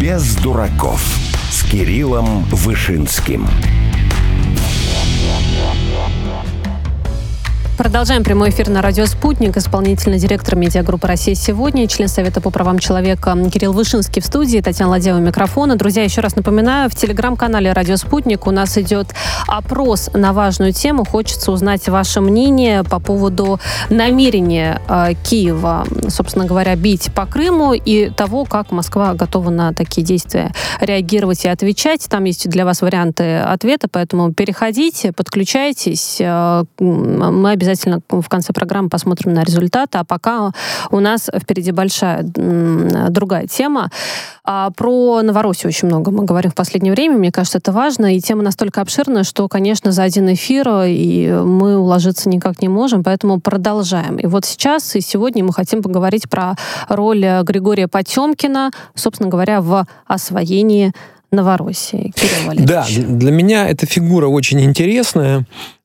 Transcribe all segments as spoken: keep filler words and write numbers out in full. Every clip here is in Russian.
Без дураков с Кириллом Вышинским. Продолжаем прямой эфир на радио «Спутник». Исполнительный директор медиагруппы «Россия сегодня», член Совета по правам человека Кирилл Вышинский в студии, Татьяна Ладеева у микрофона. Друзья, еще раз напоминаю, в телеграм-канале «Радио Спутник» у нас идет опрос на важную тему. Хочется узнать ваше мнение по поводу намерения э, Киева, собственно говоря, бить по Крыму и того, как Москва готова на такие действия реагировать и отвечать. Там есть для вас варианты ответа, поэтому переходите, подключайтесь. Э, мы обязательно Обязательно в конце программы посмотрим на результаты. А пока у нас впереди большая другая тема. Про Новороссию очень много мы говорим в последнее время. Мне кажется, это важно. И тема настолько обширная, что, конечно, за один эфир и мы уложиться никак не можем. Поэтому продолжаем. И вот сейчас и сегодня мы хотим поговорить про роль Григория Потемкина, собственно говоря, в освоении Новороссии. Кирилл Валерьевич. Да, для меня эта фигура очень интересная.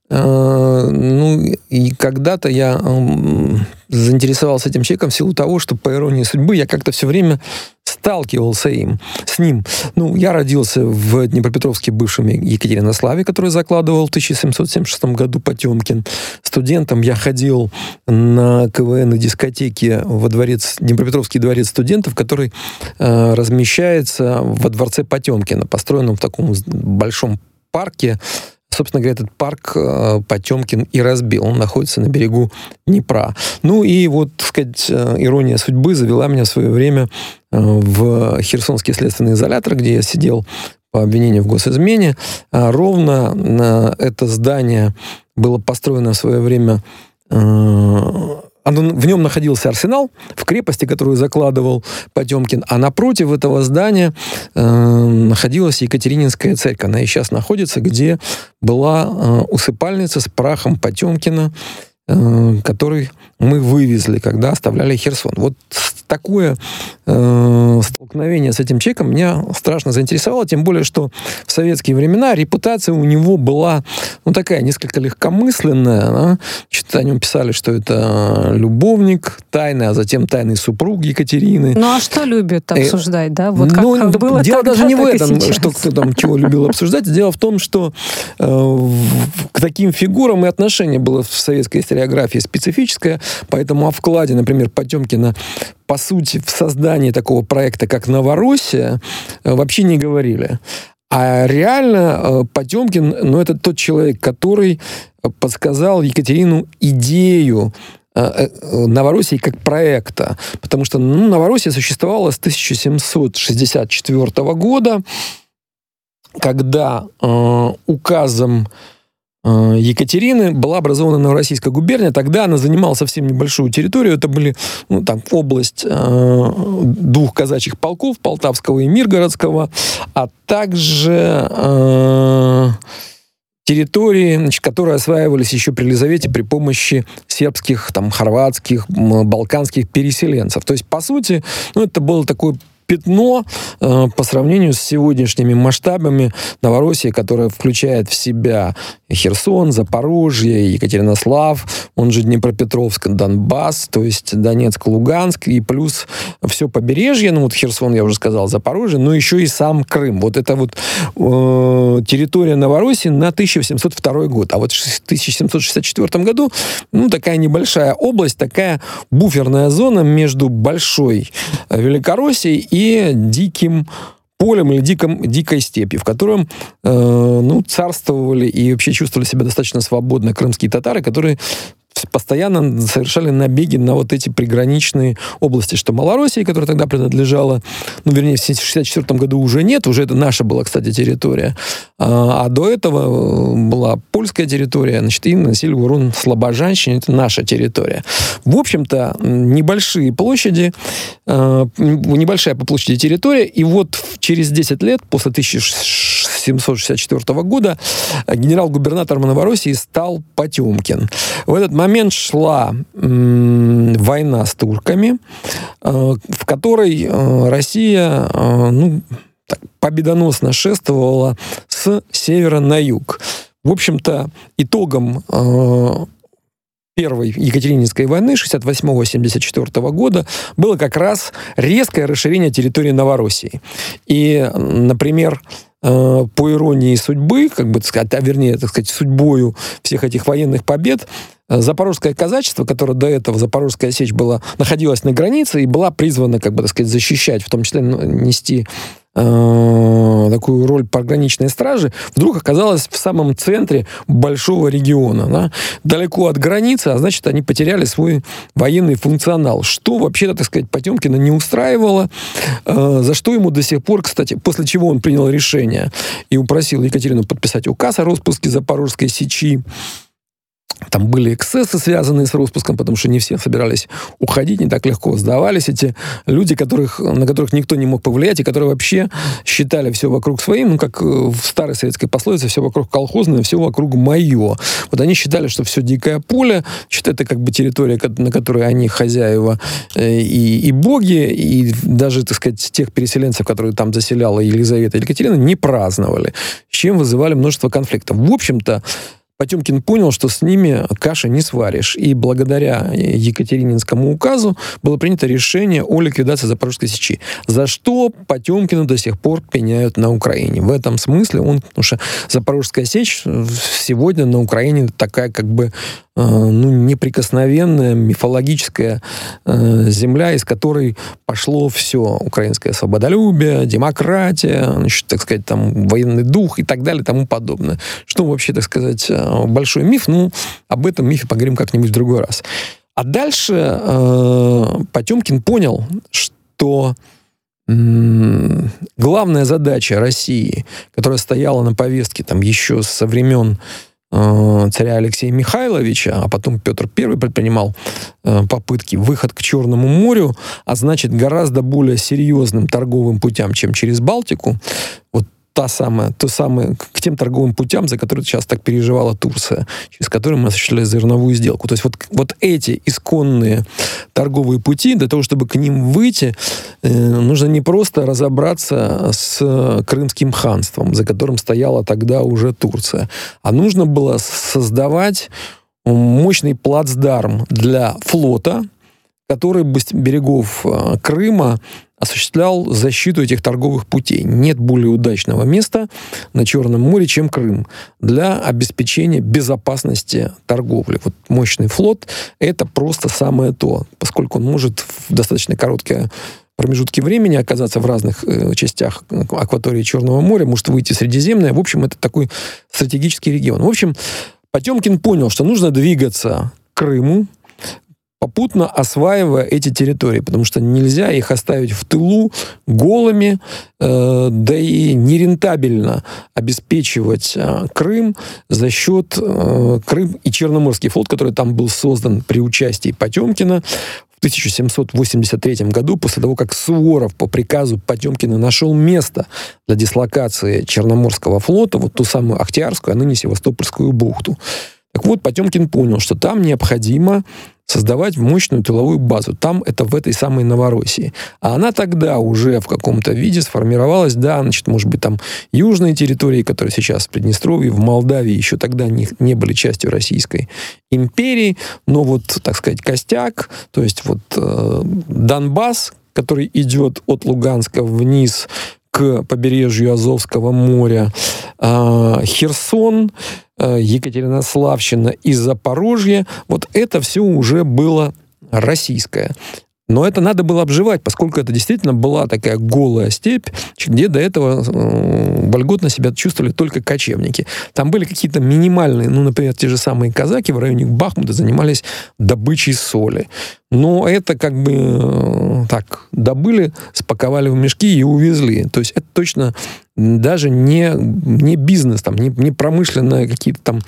Ну, и когда-то я заинтересовался этим человеком в силу того, что, по иронии судьбы, я как-то все время сталкивался им, с ним. Ну, я родился в Днепропетровске, бывшем Екатеринославе, который закладывал в тысяча семьсот семьдесят шестом году Потемкин. Студентом я ходил на КВН и дискотеки во дворец, Днепропетровский дворец студентов, который э, размещается во дворце Потемкина, построенном в таком большом парке. Собственно говоря, этот парк э, Потемкин и разбил. Он находится на берегу Днепра. Ну и вот, так сказать, ирония судьбы завела меня в свое время э, в Херсонский следственный изолятор, где я сидел по обвинению в госизмене. А ровно на это здание было построено в свое время... Э, В нем находился арсенал в крепости, которую закладывал Потемкин, а напротив этого здания э, находилась Екатерининская церковь. Она и сейчас находится, где была э, усыпальница с прахом Потемкина, э, который мы вывезли, когда оставляли Херсон. Вот такое э, столкновение с этим человеком меня страшно заинтересовало, тем более, что в советские времена репутация у него была, ну, такая, несколько легкомысленная. Да? Значит, о нем писали, что это любовник тайный, а затем тайный супруг Екатерины. Ну, а что любят обсуждать, да? Вот как ну, было дело тогда, даже не в этом, сейчас. что кто там чего любил обсуждать. Дело в том, что э, к таким фигурам и отношение было в советской историографии специфическое, поэтому о вкладе, например, Потемкина по сути, в создании такого проекта, как «Новороссия», вообще не говорили. А реально Потемкин, ну, это тот человек, который подсказал Екатерину идею Новороссии как проекта. Потому что, ну, Новороссия существовала с тысяча семьсот шестьдесят четвёртого года, когда э, указом Екатерины была образована Новороссийская губерния. Тогда она занимала совсем небольшую территорию. Это были, ну, там, область э, двух казачьих полков, Полтавского и Миргородского, а также э, территории, значит, которые осваивались еще при Елизавете при помощи сербских, там, хорватских, балканских переселенцев. То есть, по сути, ну, это было такое пятно э, по сравнению с сегодняшними масштабами Новороссии, которая включает в себя Херсон, Запорожье, Екатеринослав, он же Днепропетровск, Донбасс, то есть Донецк, Луганск, и плюс все побережье, ну вот Херсон, я уже сказал, Запорожье, но еще и сам Крым. Вот это вот э, территория Новороссии на тысяча восемьсот второй год. А вот в тысяча семьсот шестьдесят четвёртом году, ну, такая небольшая область, такая буферная зона между большой Великороссией и диким полем или диком, дикой степью, в котором э, ну, царствовали и вообще чувствовали себя достаточно свободно крымские татары, которые постоянно совершали набеги на вот эти приграничные области, что Малороссии, которая тогда принадлежала, ну, вернее, в шестьдесят четвёртом году уже нет, уже это наша была, кстати, территория, а, а до этого была польская территория, значит, и наносили урон слобожанщине, это наша территория. В общем-то, небольшие площади, э, небольшая по площади территория, и вот через десять лет, после тысяча семьсот шестьдесят четвёртого года, генерал-губернатором Новороссии стал Потемкин. В этот момент шла м, война с турками, э, в которой э, Россия э, ну, так, победоносно шествовала с севера на юг. В общем-то, итогом э, Первой Екатерининской войны шестьдесят восьмого — семьдесят четвёртого года было как раз резкое расширение территории Новороссии. И, например, по иронии судьбы, как бы, так сказать, а вернее, так сказать, судьбою всех этих военных побед, Запорожское казачество, которое до этого, Запорожская сечь, была, находилась на границе и была призвана, как бы, так сказать, защищать, в том числе нести э, такую роль пограничной стражи, вдруг оказалась в самом центре большого региона, да, далеко от границы, а значит, они потеряли свой военный функционал, что вообще-то, так сказать, Потемкина не устраивало, э, за что ему до сих пор, кстати, после чего он принял решение и упросил Екатерину подписать указ о распуске Запорожской сечи. Там были эксцессы, связанные с распуском, потому что не все собирались уходить, не так легко сдавались эти люди, которых, на которых никто не мог повлиять, и которые вообще считали все вокруг своим, ну, как в старой советской пословице, все вокруг колхозное, все вокруг мое. Вот они считали, что все дикое поле, что это как бы территория, на которой они хозяева и, и боги, и даже, так сказать, тех переселенцев, которые там заселяла Елизавета и Екатерина, не праздновали, с чем вызывали множество конфликтов. В общем-то, Потемкин понял, что с ними каши не сваришь. И благодаря Екатерининскому указу было принято решение о ликвидации Запорожской сечи. За что Потемкину до сих пор пеняют на Украине. В этом смысле он... Потому что Запорожская сечь сегодня на Украине такая как бы ну, неприкосновенная, мифологическая э, земля, из которой пошло все. Украинское свободолюбие, демократия, значит, так сказать, там, военный дух и так далее, и тому подобное. Что вообще, так сказать, большой миф, ну, об этом мифе поговорим как-нибудь в другой раз. А дальше э, Потемкин понял, что э, главная задача России, которая стояла на повестке там, еще со времен царя Алексея Михайловича, а потом Петр Первый предпринимал э, попытки выход к Черному морю, а значит гораздо более серьезным торговым путям, чем через Балтику. Вот та самая, то самое, к тем торговым путям, за которые сейчас так переживала Турция, через которые мы осуществляли зерновую сделку. То есть вот, вот эти исконные торговые пути, для того, чтобы к ним выйти, э, нужно не просто разобраться с Крымским ханством, за которым стояла тогда уже Турция, а нужно было создавать мощный плацдарм для флота, который с берегов Крыма осуществлял защиту этих торговых путей. Нет более удачного места на Черном море, чем Крым, для обеспечения безопасности торговли. Вот мощный флот — это просто самое то, поскольку он может в достаточно короткие промежутки времени оказаться в разных э, частях акватории Черного моря, может выйти в Средиземное. В общем, это такой стратегический регион. В общем, Потемкин понял, что нужно двигаться к Крыму, попутно осваивая эти территории, потому что нельзя их оставить в тылу голыми, э, да и нерентабельно обеспечивать э, Крым за счет э, Крым и Черноморский флот, который там был создан при участии Потемкина в тысяча семьсот восемьдесят третьем году, после того, как Суворов по приказу Потемкина нашел место для дислокации Черноморского флота, вот ту самую Ахтиарскую, а ныне Севастопольскую бухту. Так вот, Потемкин понял, что там необходимо создавать мощную тыловую базу. Там это в этой самой Новороссии. А она тогда уже в каком-то виде сформировалась, да, значит, может быть, там южные территории, которые сейчас в Приднестровье, в Молдавии, еще тогда не, не были частью Российской империи, но вот, так сказать, костяк, то есть вот э, Донбасс, который идет от Луганска вниз к побережью Азовского моря, э, Херсон, э, Екатеринославщина и Запорожье, вот это все уже было российское. Но это надо было обживать, поскольку это действительно была такая голая степь, где до этого э, вольготно себя чувствовали только кочевники. Там были какие-то минимальные, ну, например, те же самые казаки в районе Бахмута занимались добычей соли. Но это как бы э, так, добыли, спаковали в мешки и увезли. То есть это точно даже не, не бизнес, там, не, не промышленные какие-то там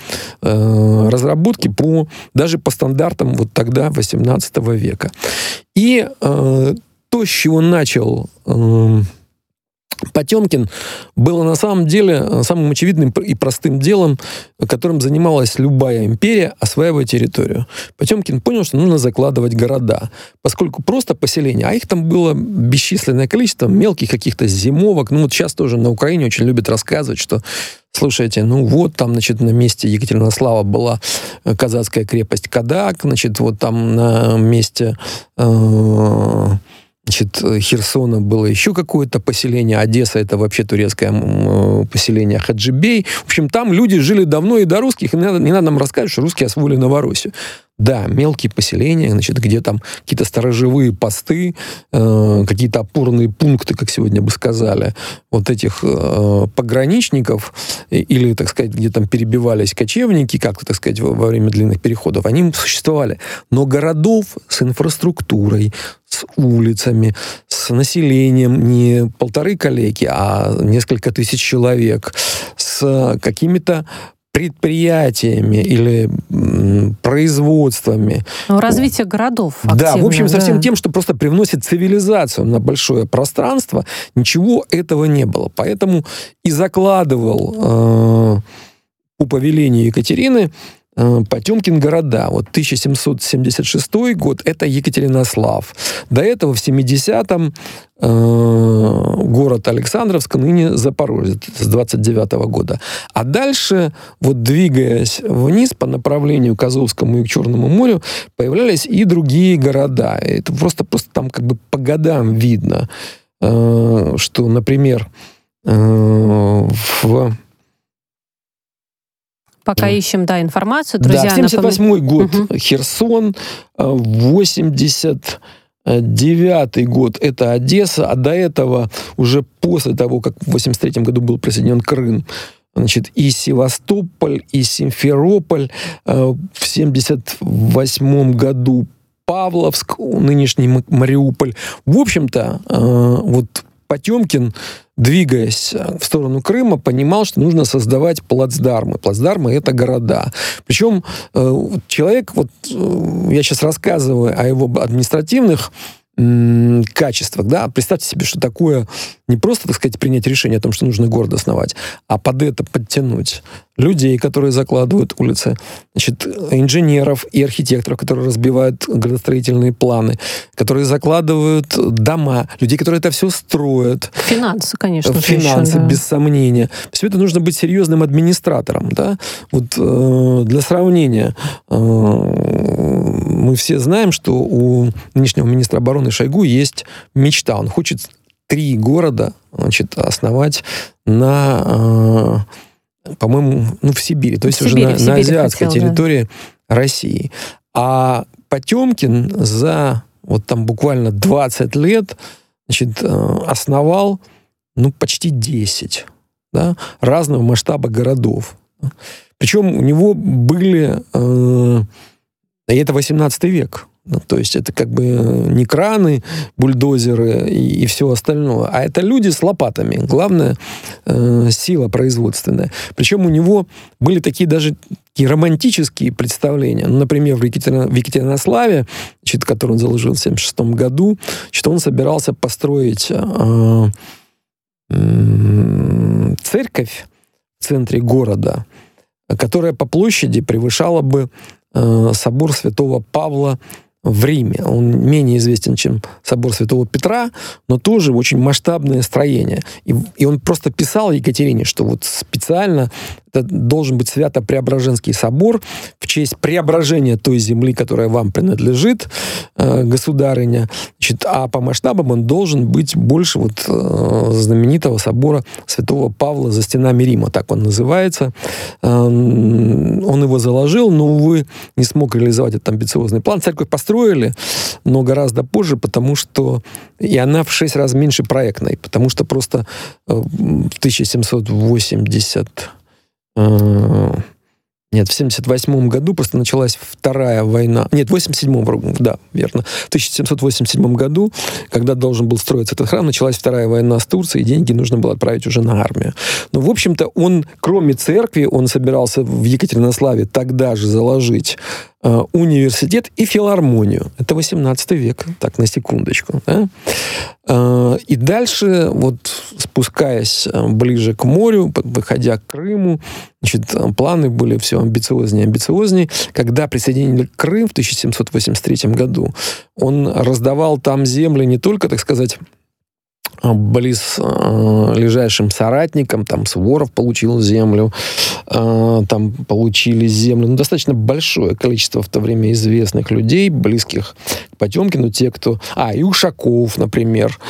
э, разработки по, даже по стандартам вот тогда восемнадцатого века. И э, то, с чего начал э, Потемкин, было на самом деле самым очевидным и простым делом, которым занималась любая империя, осваивая территорию. Потемкин понял, что нужно закладывать города, поскольку просто поселения, а их там было бесчисленное количество, мелких каких-то зимовок. Ну вот сейчас тоже на Украине очень любят рассказывать, что слушайте, ну вот там, значит, на месте Екатеринослава была казацкая крепость Кадак, значит, вот там на месте э, значит, Херсона было еще какое-то поселение, Одесса — это вообще турецкое э, поселение Хаджибей. В общем, там люди жили давно и до русских, и не надо, не надо нам рассказывать, что русские освоили Новороссию. Да, мелкие поселения, значит, где там какие-то сторожевые посты, э, какие-то опорные пункты, как сегодня бы сказали, вот этих э, пограничников, или, так сказать, где там перебивались кочевники, как-то, так сказать, во, во время длинных переходов, они существовали. Но городов с инфраструктурой, с улицами, с населением не полторы калеки, а несколько тысяч человек, с какими-то предприятиями или м, производствами. Ну, развитие городов активное, да, в общем, со всем да. тем, что просто привносит цивилизацию на большое пространство, ничего этого не было. Поэтому и закладывал э, по повелению Екатерины э, Потемкин города. Вот тысяча семьсот семьдесят шестой год — это Екатеринослав. До этого в семидесятом э, город Александровск, ныне Запорожье, с двадцать девятого года. А дальше, вот двигаясь вниз по направлению к Азовскому и к Черному морю, появлялись и другие города. Это просто, просто там как бы по годам видно, э, что, например, э, в... Пока ищем, да, информацию, друзья. Да, семьдесят восьмой год угу. Херсон, восемьдесят девятый год это Одесса, а до этого, уже после того, как в восемьдесят третьем году был присоединен Крым, значит, и Севастополь, и Симферополь, в семьдесят восьмом году Павловск, нынешний Мариуполь. В общем-то, вот Потемкин, двигаясь в сторону Крыма, понимал, что нужно создавать плацдармы. Плацдармы — это города. Причем человек, вот я сейчас рассказываю о его административных м- качествах, да, представьте себе, что такое не просто, так сказать, принять решение о том, что нужно город основать, а под это подтянуть людей, которые закладывают улицы, значит, инженеров и архитекторов, которые разбивают градостроительные планы, которые закладывают дома, людей, которые это все строят. Финансы, конечно. Финансы, еще, да. без сомнения. Все это нужно быть серьезным администратором. Да? Вот, э, для сравнения, э, мы все знаем, что у нынешнего министра обороны Шойгу есть мечта. Он хочет три города, значит, основать на... Э, по-моему, ну, в Сибири, то есть в уже Сибири, на, на азиатской хотел, территории да. России. А Потемкин за вот там буквально двадцать лет, значит, основал, ну, почти десять, да, разного масштаба городов. Причем у него были... Э, и это восемнадцатый век. То есть это как бы не краны, бульдозеры и, и все остальное, а это люди с лопатами. Главное, э, сила производственная. Причем у него были такие даже такие романтические представления. Ну, например, в, Екатерино, в Екатеринославе, значит, который он заложил в семьдесят шестом году, значит, он собирался построить э, э, церковь в центре города, которая по площади превышала бы э, собор Святого Павла в Риме. Он менее известен, чем собор Святого Петра, но тоже очень масштабное строение. И, и он просто писал Екатерине, что вот специально это должен быть Свято-Преображенский собор в честь преображения той земли, которая вам принадлежит, э, государыня. Значит, а по масштабам он должен быть больше вот, э, знаменитого собора Святого Павла за стенами Рима, так он называется. Э, он его заложил, но, увы, не смог реализовать этот амбициозный план. Церковь построили, но гораздо позже, потому что и она в шесть раз меньше проектной, потому что просто э, в тысяча семьсот восемьдесят Нет, в семьдесят восьмом году просто началась вторая война. Нет, в восемьдесят седьмом, да, верно. В тысяча семьсот восемьдесят седьмом году, когда должен был строиться этот храм, началась вторая война с Турцией, и деньги нужно было отправить уже на армию. Но, в общем-то, он, кроме церкви, он собирался в Екатеринославе тогда же заложить э, университет и филармонию. Это восемнадцатый век, так, на секундочку. Да? Э, и дальше, вот спускаясь ближе к морю, выходя к Крыму, значит, планы были все амбициознее и амбициознее. Когда присоединили Крым в тысяча семьсот восемьдесят третьем году, он раздавал там земли не только, так сказать, близ э, лежащим соратникам, там Суворов получил землю, э, там получили землю, ну, достаточно большое количество в то время известных людей, близких к Потемкину, те, кто... А, и Ушаков, например,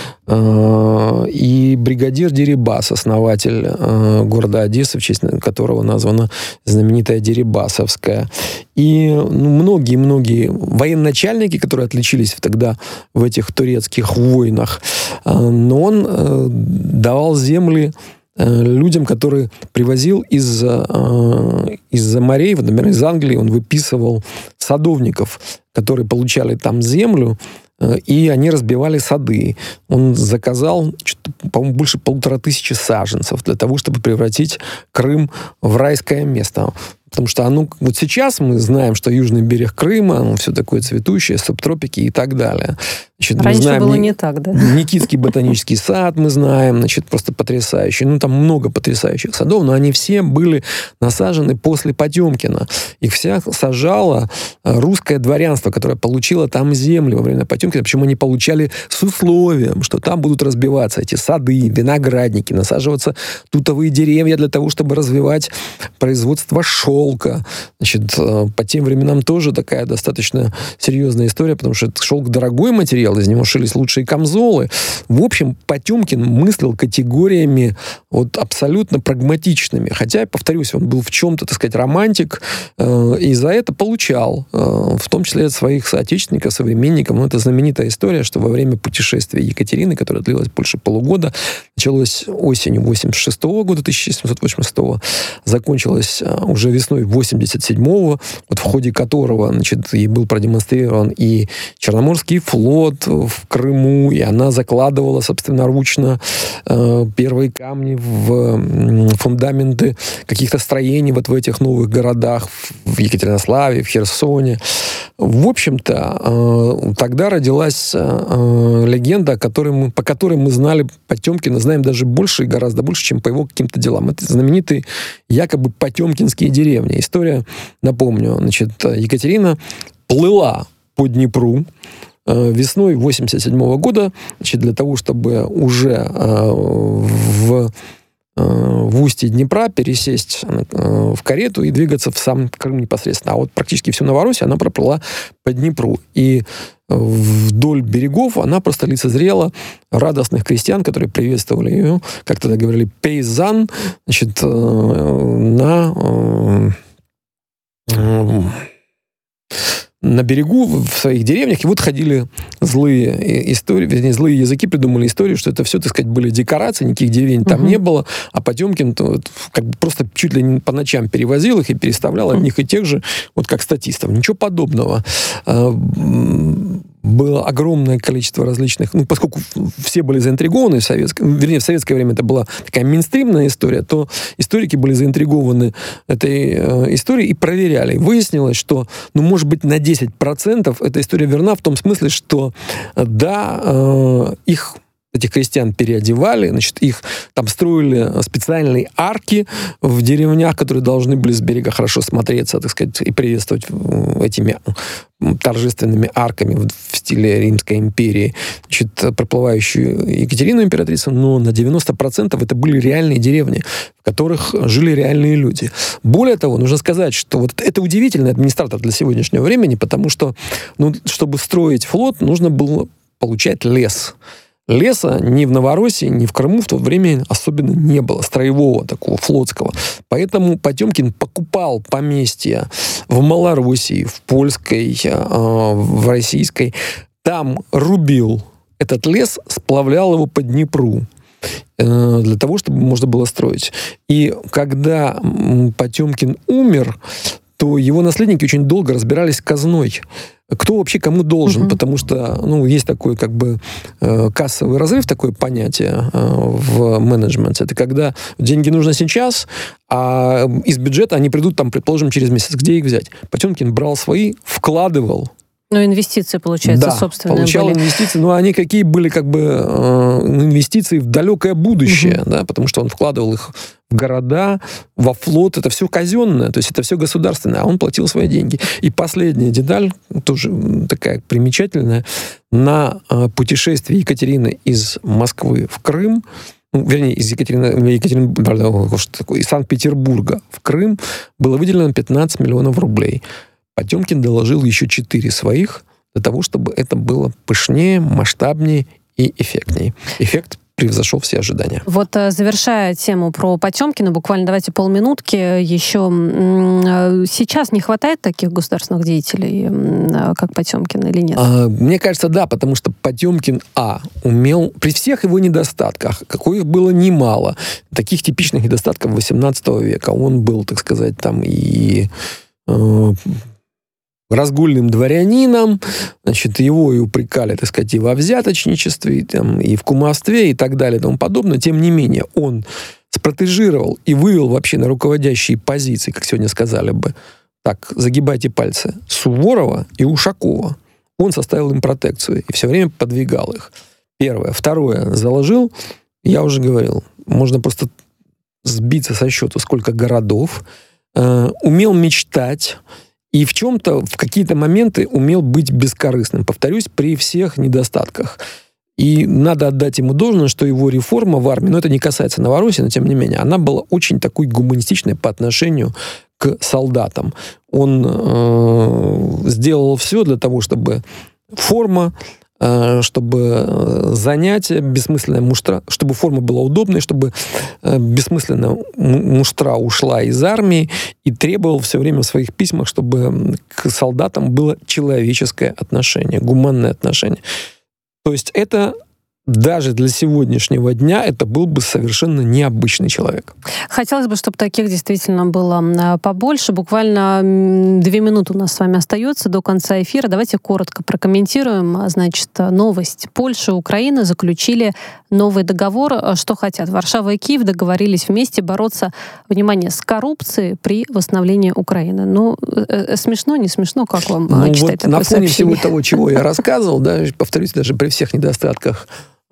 э, и бригадир Дерибас, основатель э, города Одессы, в честь которого названа знаменитая Дерибасовская. И ну, многие-многие военачальники, которые отличились тогда в этих турецких войнах, э, но он э, давал земли э, людям, которые привозил из, э, из-за морей, например, из Англии, он выписывал садовников, которые получали там землю, э, и они разбивали сады. Он заказал, по-моему, больше полутора тысячи саженцев для того, чтобы превратить Крым в райское место. Потому что оно, вот сейчас мы знаем, что южный берег Крыма, оно все такое цветущее, субтропики и так далее. Значит, Раньше мы знаем, было не так, да? Никитский ботанический сад мы знаем, значит, просто потрясающий. Ну, там много потрясающих садов, но они все были насажены после Потемкина. Их всех сажало русское дворянство, которое получило там земли во время Потемкина. Причем они получали с условием, что там будут разбиваться эти сады, виноградники, насаживаться тутовые деревья для того, чтобы развивать производство шелка. Значит, по тем временам тоже такая достаточно серьезная история, потому что шелк дорогой материал, из него шились лучшие камзолы. В общем, Потемкин мыслил категориями вот абсолютно прагматичными. Хотя, повторюсь, он был в чем-то, так сказать, романтик, э, и за это получал, э, в том числе от своих соотечественников, современников. Ну, это знаменитая история, что во время путешествия Екатерины, которое длилось больше полугода, началось осенью восемьдесят шестого года, тысяча семьсот восемьдесят шестого, закончилось уже весной восемьдесят седьмого, вот в ходе которого, значит, ей был продемонстрирован и Черноморский флот в Крыму, и она закладывала собственноручно э, первые камни в фундаменты каких-то строений вот в этих новых городах, в Екатеринославе, в Херсоне. В общем-то, э, тогда родилась э, легенда, о которой мы, по которой мы знали Потемкина, знаем даже больше и гораздо больше, чем по его каким-то делам. Это знаменитые якобы потемкинские деревни. История, напомню, значит, Екатерина плыла по Днепру весной восемьдесят седьмого года, значит, для того, чтобы уже э, в, э, в устье Днепра пересесть э, в карету и двигаться в сам Крым непосредственно. А вот практически всю Новороссию она проплыла по Днепру. И вдоль берегов она просто лицезрела радостных крестьян, которые приветствовали ее, как тогда говорили, пейзан, значит, э, на... Э, на берегу, в своих деревнях, и вот ходили злые истории, вернее, злые языки придумали историю, что это все, так сказать, были декорации, никаких деревень там uh-huh. не было, а Потемкин вот, как бы просто чуть ли не по ночам перевозил их и переставлял uh-huh. одних и тех же, вот как статистов. Ничего подобного. Было огромное количество различных... Ну, поскольку все были заинтригованы в советское... Вернее, в советское время это была такая мейнстримная история, то историки были заинтригованы этой э, историей и проверяли. И выяснилось, что, ну, может быть, на десять процентов эта история верна в том смысле, что, да, э, их... этих крестьян переодевали, значит, их там строили специальные арки в деревнях, которые должны были с берега хорошо смотреться, так сказать, и приветствовать этими торжественными арками в стиле Римской империи, значит, проплывающую Екатерину императрицу, но на девяносто процентов это были реальные деревни, в которых жили реальные люди. Более того, нужно сказать, что вот это удивительный администратор для сегодняшнего времени, потому что, ну, чтобы строить флот, нужно было получать лес. Леса ни в Новороссии, ни в Крыму в то время особенно не было, строевого такого, флотского. Поэтому Потемкин покупал поместья в Малороссии, в Польской, в Российской. Там рубил этот лес, сплавлял его по Днепру для того, чтобы можно было строить. И когда Потемкин умер, то его наследники очень долго разбирались с казной. Кто вообще кому должен, uh-huh. потому что, ну, есть такой, как бы, э, кассовый разрыв, такое понятие э, в менеджменте. Это когда деньги нужно сейчас, а из бюджета они придут, там, предположим, через месяц. Где их взять? Потемкин брал свои, вкладывал Ну, инвестиции, получается, да, собственные получал были. инвестиции, но они какие были, как бы, э, инвестиции в далекое будущее, угу. да, потому что он вкладывал их в города, во флот, это все казенное, то есть это все государственное, а он платил свои деньги. И последняя деталь, тоже такая примечательная, на э, путешествие Екатерины из Москвы в Крым, ну, вернее, из Екатерина, Екатерин, что такое, из Санкт-Петербурга в Крым было выделено пятнадцать миллионов рублей. Потемкин доложил еще четыре своих для того, чтобы это было пышнее, масштабнее и эффектнее. Эффект превзошел все ожидания. Вот завершая тему про Потемкина, буквально давайте полминутки еще. Сейчас не хватает таких государственных деятелей, как Потемкин, или нет? А, мне кажется, да, потому что Потемкин, а, умел, при всех его недостатках, каких было немало, таких типичных недостатков восемнадцатого века, он был, так сказать, там и... Э, разгульным дворянином, значит, его и упрекали, так сказать, и во взяточничестве, и, там, и в кумовстве, и так далее, и тому подобное. Тем не менее, он спротежировал и вывел вообще на руководящие позиции, как сегодня сказали бы, так, загибайте пальцы, Суворова и Ушакова. Он составил им протекцию и все время подвигал их. Первое. Второе. Заложил, я уже говорил, можно просто сбиться со счету, сколько городов, э, умел мечтать, и в чем-то, в какие-то моменты умел быть бескорыстным. Повторюсь, при всех недостатках. И надо отдать ему должное, что его реформа в армии, но это не касается Новороссии, но тем не менее, она была очень такой гуманистичной по отношению к солдатам. Он э, сделал все для того, чтобы форма, чтобы занятие, бессмысленная муштра, чтобы форма была удобной, чтобы бессмысленная муштра ушла из армии, и требовал все время в своих письмах, чтобы к солдатам было человеческое отношение, гуманное отношение. То есть это даже для сегодняшнего дня это был бы совершенно необычный человек. Хотелось бы, чтобы таких действительно было побольше. Буквально две минуты у нас с вами остается до конца эфира. Давайте коротко прокомментируем. Значит, новость. Польша и Украина заключили новый договор. Что хотят? Варшава и Киев договорились вместе бороться, внимание, с коррупцией при восстановлении Украины. Ну, смешно, не смешно? Как вам ну, читать вот такое на фоне сообщение? всего того, чего я рассказывал, да, повторюсь, даже при всех недостатках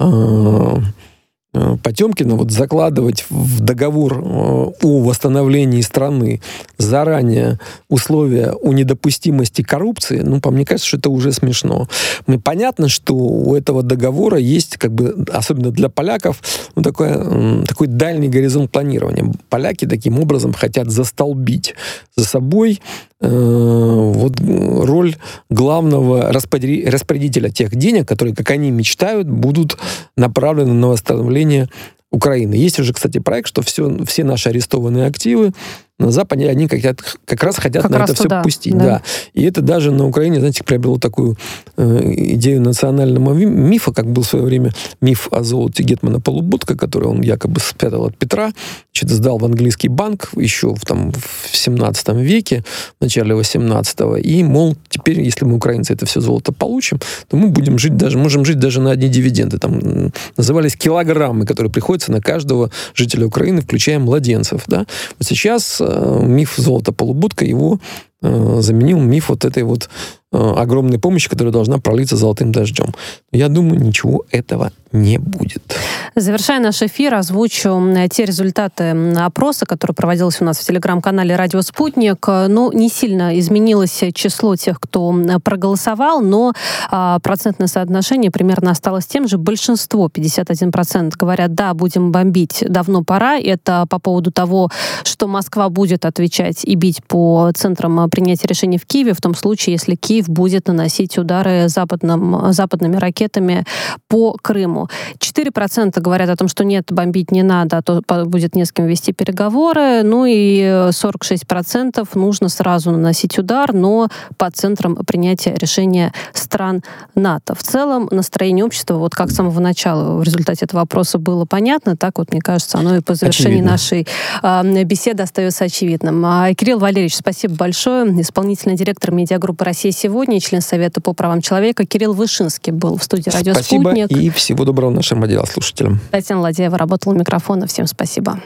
Потемкина, вот закладывать в договор о восстановлении страны заранее условия о недопустимости коррупции, ну, по мне кажется, что это уже смешно. Мне понятно, что у этого договора есть, как бы, особенно для поляков, ну, такой, такой дальний горизонт планирования. Поляки таким образом хотят застолбить за собой э, вот, роль главного распорядителя тех денег, которые, как они мечтают, будут направлены на восстановление Украины. Есть уже, кстати, проект, что все, все наши арестованные активы на Западе, они как, как раз хотят как на раз это туда, все пустить. Да. Да. И это даже на Украине, знаете, приобрело такую э, идею национального мифа, как был в свое время миф о золоте гетмана Полуботка, который он якобы спрятал от Петра, что-то сдал в английский банк еще в, там, в семнадцатом веке, в начале восемнадцатого, и, мол, теперь, если мы, украинцы, это все золото получим, то мы будем жить даже, можем жить даже на одни дивиденды. Там назывались килограммы, которые приходятся на каждого жителя Украины, включая младенцев. Да? Вот сейчас миф золота полуботка его э, заменил миф вот этой вот э, огромной помощи, которая должна пролиться золотым дождем. Я думаю, ничего этого не будет. Завершая наш эфир, озвучу те результаты опроса, который проводился у нас в телеграм-канале «Радио Спутник». Ну, не сильно изменилось число тех, кто проголосовал, но а, процентное соотношение примерно осталось тем же. Большинство, пятьдесят один процент, говорят, да, будем бомбить, давно пора. Это по поводу того, что Москва будет отвечать и бить по центрам принятия решений в Киеве, в том случае, если Киев будет наносить удары западным, западными ракетами по Крыму. четыре процента говорят о том, что нет, бомбить не надо, а то будет не с кем вести переговоры. Ну и сорок шесть процентов нужно сразу наносить удар, но по центрам принятия решения стран НАТО. В целом настроение общества, вот как с самого начала в результате этого опроса было понятно, так вот, мне кажется, оно и по завершении Очевидно. нашей э, беседы остается очевидным. А, Кирилл Валерьевич, спасибо большое. Исполнительный директор медиагруппы «Россия сегодня», член Совета по правам человека Кирилл Вышинский был в студии «Радио Спутник». Спасибо и всего доброго нашим радиослушателям. Татьяна Ладеева работала у микрофона. Всем спасибо.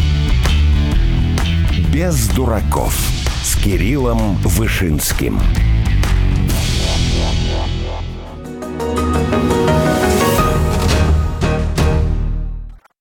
Без дураков с Кириллом Вышинским.